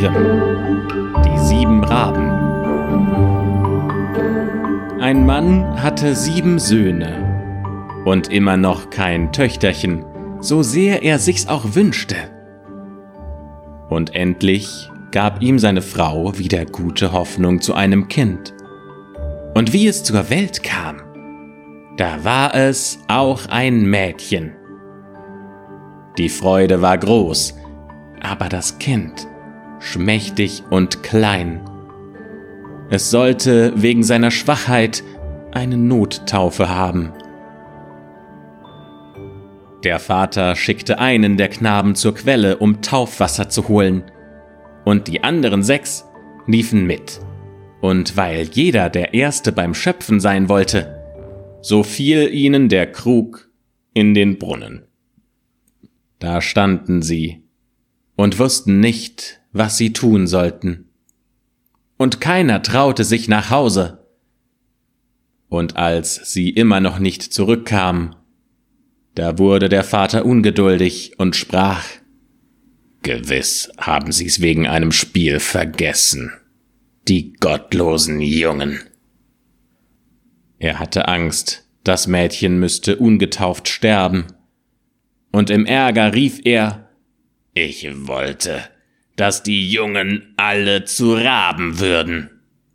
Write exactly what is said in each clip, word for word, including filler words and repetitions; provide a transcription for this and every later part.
Grimm. Die sieben Raben. Ein Mann hatte sieben Söhne und immer noch kein Töchterchen, so sehr er sich's auch wünschte. Und endlich gab ihm seine Frau wieder gute Hoffnung zu einem Kind. Und wie es zur Welt kam, da war es auch ein Mädchen. Die Freude war groß, aber das Kind schmächtig und klein. Es sollte wegen seiner Schwachheit eine Nottaufe haben. Der Vater schickte einen der Knaben zur Quelle, um Taufwasser zu holen, und die anderen sechs liefen mit. Und weil jeder der Erste beim Schöpfen sein wollte, so fiel ihnen der Krug in den Brunnen. Da standen sie und wussten nicht, was sie tun sollten. Und keiner traute sich nach Hause. Und als sie immer noch nicht zurückkamen, da wurde der Vater ungeduldig und sprach: »Gewiss haben sie's wegen einem Spiel vergessen, die gottlosen Jungen.« Er hatte Angst, das Mädchen müsste ungetauft sterben, und im Ärger rief er: »Ich wollte, dass die Jungen alle zu Raben würden.«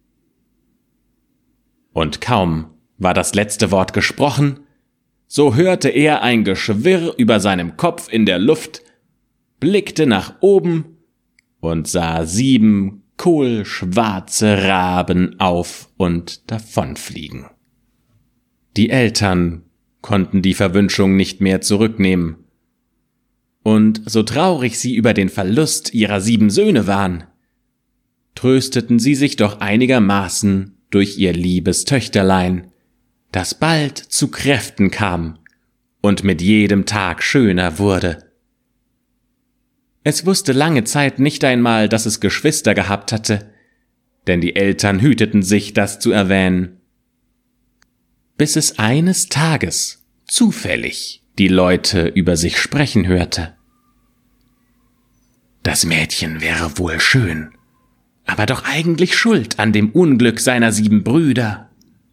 Und kaum war das letzte Wort gesprochen, so hörte er ein Geschwirr über seinem Kopf in der Luft, blickte nach oben und sah sieben kohlschwarze Raben auf und davonfliegen. Die Eltern konnten die Verwünschung nicht mehr zurücknehmen. Und so traurig sie über den Verlust ihrer sieben Söhne waren, trösteten sie sich doch einigermaßen durch ihr liebes Töchterlein, das bald zu Kräften kam und mit jedem Tag schöner wurde. Es wusste lange Zeit nicht einmal, dass es Geschwister gehabt hatte, denn die Eltern hüteten sich, das zu erwähnen. Bis es eines Tages zufällig die Leute über sich sprechen hörte. Das Mädchen wäre wohl schön, aber doch eigentlich schuld an dem Unglück seiner sieben Brüder.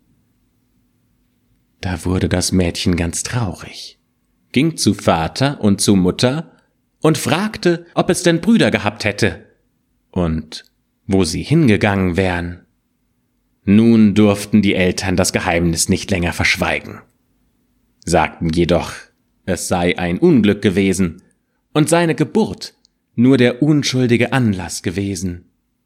Da wurde das Mädchen ganz traurig, ging zu Vater und zu Mutter und fragte, ob es denn Brüder gehabt hätte und wo sie hingegangen wären. Nun durften die Eltern das Geheimnis nicht länger verschweigen, sagten jedoch, es sei ein Unglück gewesen und seine Geburt nur der unschuldige Anlass gewesen.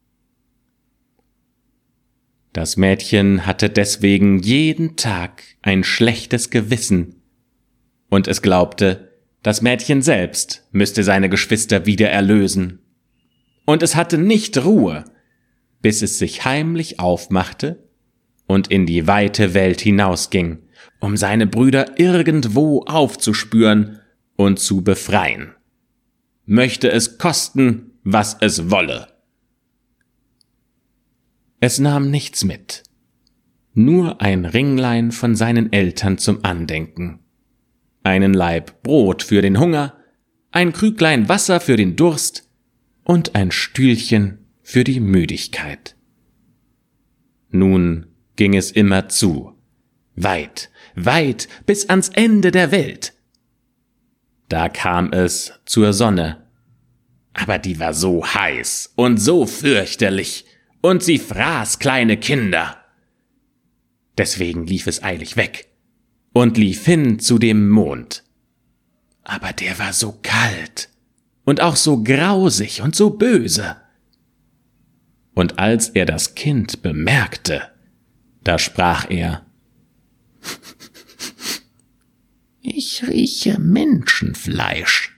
Das Mädchen hatte deswegen jeden Tag ein schlechtes Gewissen, und es glaubte, das Mädchen selbst müsste seine Geschwister wieder erlösen. Und es hatte nicht Ruhe, bis es sich heimlich aufmachte und in die weite Welt hinausging, um seine Brüder irgendwo aufzuspüren und zu befreien. Möchte es kosten, was es wolle. Es nahm nichts mit, nur ein Ringlein von seinen Eltern zum Andenken, einen Laib Brot für den Hunger, ein Krüglein Wasser für den Durst und ein Stühlchen für die Müdigkeit. Nun ging es immer zu, weit, weit bis ans Ende der Welt. Da kam es zur Sonne, aber die war so heiß und so fürchterlich, und sie fraß kleine Kinder. Deswegen lief es eilig weg und lief hin zu dem Mond. Aber der war so kalt und auch so grausig und so böse. Und als er das Kind bemerkte, da sprach er: »Ich rieche Menschenfleisch.«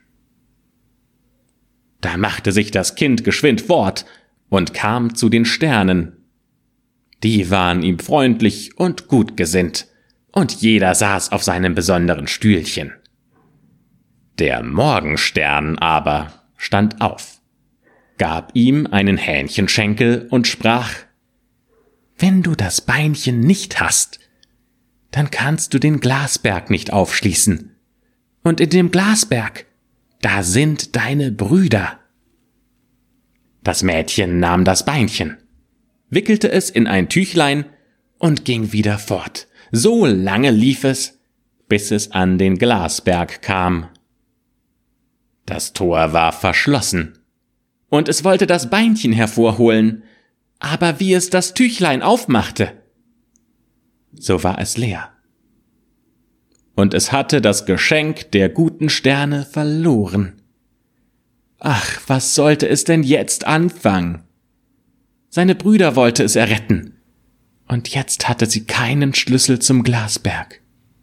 Da machte sich das Kind geschwind fort und kam zu den Sternen. Die waren ihm freundlich und gut gesinnt, und jeder saß auf seinem besonderen Stühlchen. Der Morgenstern aber stand auf, gab ihm einen Hähnchenschenkel und sprach: »Wenn du das Beinchen nicht hast, dann kannst du den Glasberg nicht aufschließen. Und in dem Glasberg, da sind deine Brüder.« Das Mädchen nahm das Beinchen, wickelte es in ein Tüchlein und ging wieder fort. So lange lief es, bis es an den Glasberg kam. Das Tor war verschlossen, und es wollte das Beinchen hervorholen, aber wie es das Tüchlein aufmachte, so war es leer. Und es hatte das Geschenk der guten Sterne verloren. Ach, was sollte es denn jetzt anfangen? Seine Brüder wollte es erretten, und jetzt hatte sie keinen Schlüssel zum Glasberg.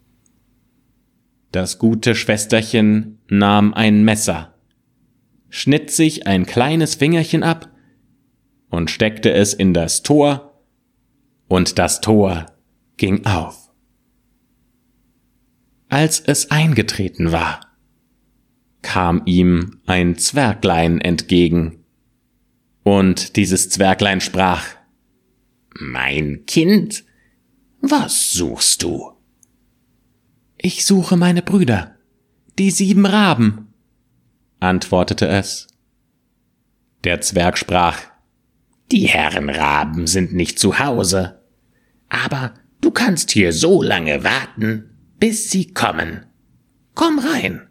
Das gute Schwesterchen nahm ein Messer, schnitt sich ein kleines Fingerchen ab und steckte es in das Tor, und das Tor ging auf. Als es eingetreten war, kam ihm ein Zwerglein entgegen, und dieses Zwerglein sprach: »Mein Kind, was suchst du?« »Ich suche meine Brüder, die sieben Raben«, antwortete es. Der Zwerg sprach: »Die Herren Raben sind nicht zu Hause, aber du kannst hier so lange warten, bis sie kommen. Komm rein.«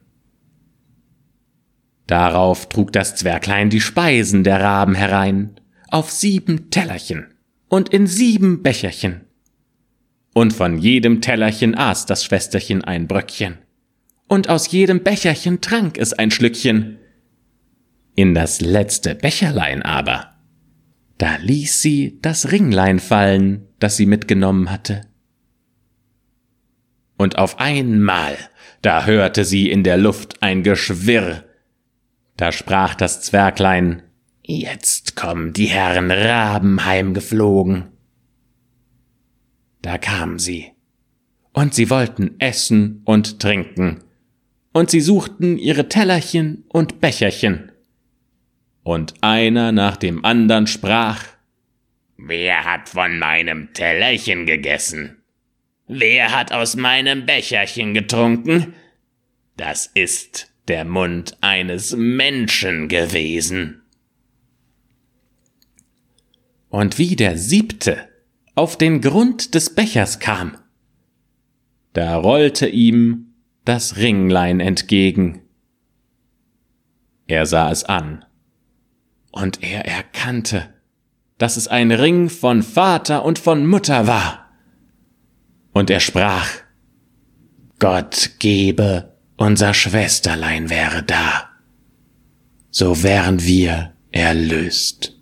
Darauf trug das Zwerglein die Speisen der Raben herein, auf sieben Tellerchen und in sieben Becherchen. Und von jedem Tellerchen aß das Schwesterchen ein Bröckchen, und aus jedem Becherchen trank es ein Schlückchen. In das letzte Becherlein aber, da ließ sie das Ringlein fallen, das sie mitgenommen hatte. Und auf einmal, da hörte sie in der Luft ein Geschwirr. Da sprach das Zwerglein: »Jetzt kommen die Herren Raben heimgeflogen.« Da kamen sie, und sie wollten essen und trinken, und sie suchten ihre Tellerchen und Becherchen. Und einer nach dem andern sprach: »Wer hat von meinem Tellerchen gegessen? Wer hat aus meinem Becherchen getrunken? Das ist der Mund eines Menschen gewesen.« Und wie der siebte auf den Grund des Bechers kam, da rollte ihm das Ringlein entgegen. Er sah es an, und er erkannte, dass es ein Ring von Vater und von Mutter war. Und er sprach: »Gott gebe, unser Schwesterlein wäre da, so wären wir erlöst.«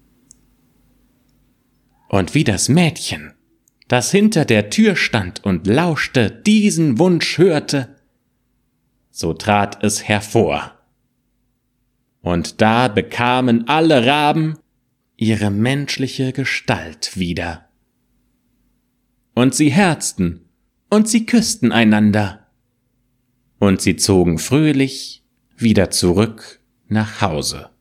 Und wie das Mädchen, das hinter der Tür stand und lauschte, diesen Wunsch hörte, so trat es hervor. Und da bekamen alle Raben ihre menschliche Gestalt wieder. Und sie herzten und sie küssten einander, und sie zogen fröhlich wieder zurück nach Hause.